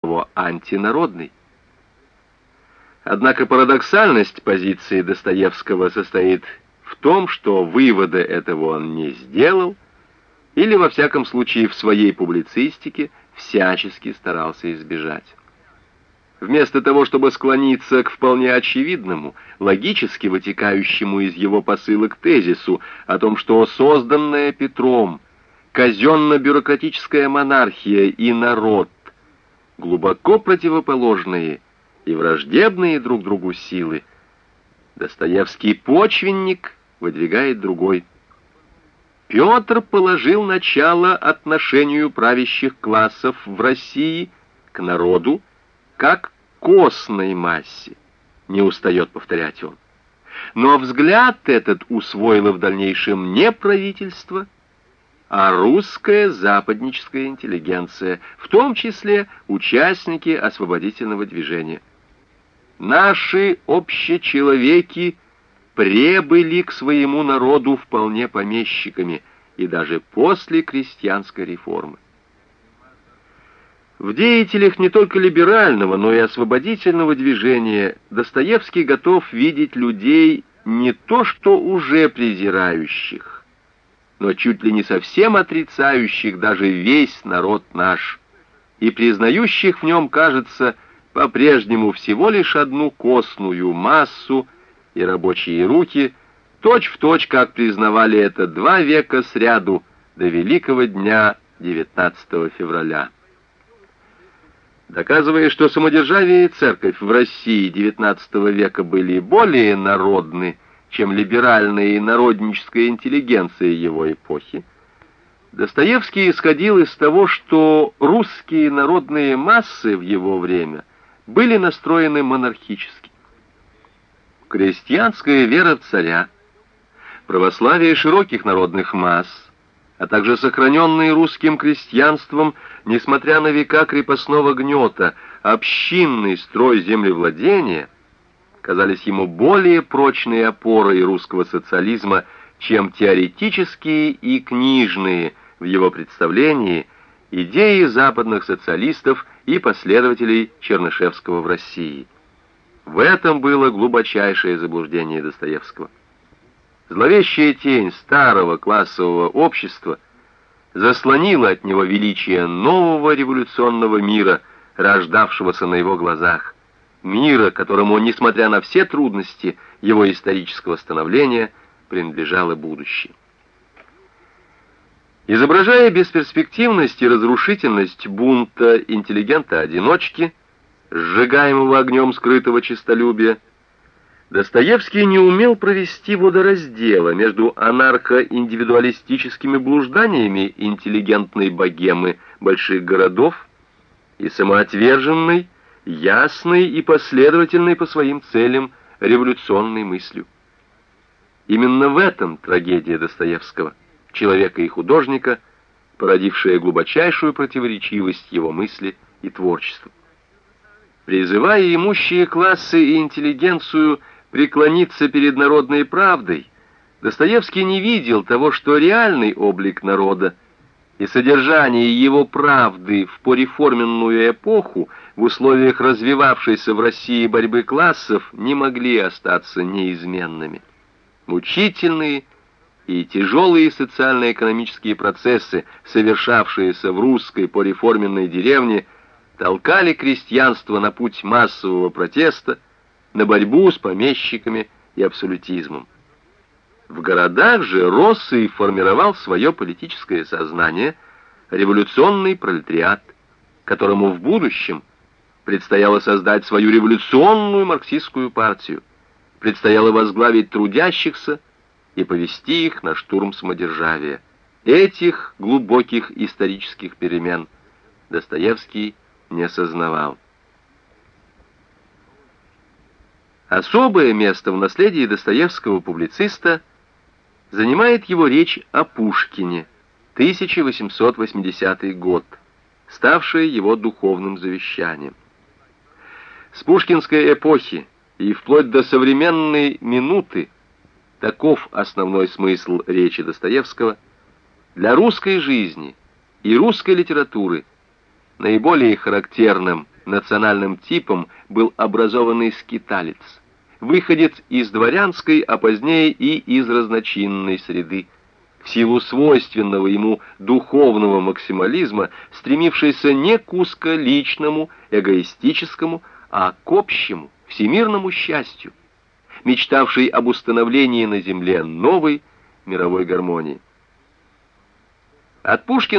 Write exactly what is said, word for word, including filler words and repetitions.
того антинародный. Однако парадоксальность позиции Достоевского состоит в том, что вывода этого он не сделал, или, во всяком случае, в своей публицистике всячески старался избежать. Вместо того, чтобы склониться к вполне очевидному, логически вытекающему из его посылок тезису о том, что созданная Петром казенно-бюрократическая монархия и народ глубоко противоположные и враждебные друг другу силы, Достоевский почвенник выдвигает другой. Петр положил начало отношению правящих классов в России к народу как костной массе, не устает повторять он. Но взгляд этот усвоило в дальнейшем не правительство, а русская западническая интеллигенция, в том числе участники освободительного движения. Наши общечеловеки пребыли к своему народу вполне помещиками и даже после крестьянской реформы. В деятелях не только либерального, но и освободительного движения Достоевский готов видеть людей не то что уже презирающих, но чуть ли не совсем отрицающих даже весь народ наш, и признающих в нем, кажется, по-прежнему всего лишь одну костную массу и рабочие руки, точь-в-точь, как признавали это два века сряду до великого дня девятнадцатого февраля. Доказывая, что самодержавие и церковь в России девятнадцатого века были более народны, чем либеральная и народническая интеллигенция его эпохи, Достоевский исходил из того, что русские народные массы в его время были настроены монархически. Крестьянская вера в царя, православие широких народных масс, а также сохраненные русским крестьянством, несмотря на века крепостного гнета, общинный строй землевладения, казались ему более прочной опорой русского социализма, чем теоретические и книжные в его представлении идеи западных социалистов и последователей Чернышевского в России. В этом было глубочайшее заблуждение Достоевского. Зловещая тень старого классового общества заслонила от него величие нового революционного мира, рождавшегося на его глазах, мира, которому, несмотря на все трудности его исторического становления, принадлежало будущее. Изображая бесперспективность и разрушительность бунта интеллигента-одиночки, сжигаемого огнем скрытого честолюбия, Достоевский не умел провести водораздела между анархо-индивидуалистическими блужданиями интеллигентной богемы больших городов и самоотверженной, ясной и последовательной по своим целям революционной мыслью. Именно в этом трагедия Достоевского, человека и художника, породившая глубочайшую противоречивость его мысли и творчества. Призывая имущие классы и интеллигенцию преклониться перед народной правдой, Достоевский не видел того, что реальный облик народа и содержание его правды в пореформенную эпоху в условиях развивавшейся в России борьбы классов не могли остаться неизменными. Мучительные и тяжелые социально-экономические процессы, совершавшиеся в русской пореформенной деревне, толкали крестьянство на путь массового протеста, на борьбу с помещиками и абсолютизмом. В городах же рос и формировал свое политическое сознание революционный пролетариат, которому в будущем предстояло создать свою революционную марксистскую партию, предстояло возглавить трудящихся и повести их на штурм самодержавия. Этих глубоких исторических перемен Достоевский не осознавал. Особое место в наследии Достоевского публициста занимает его речь о Пушкине, тысяча восемьсот восьмидесятый год, ставшая его духовным завещанием. С пушкинской эпохи и вплоть до современной минуты таков основной смысл речи Достоевского: для русской жизни и русской литературы наиболее характерным Национальным типом был образованный скиталец, выходец из дворянской, а позднее и из разночинной среды, в силу свойственного ему духовного максимализма, стремившийся не к узколичному, эгоистическому, а к общему, всемирному счастью, мечтавший об установлении на земле новой мировой гармонии. От Пушкина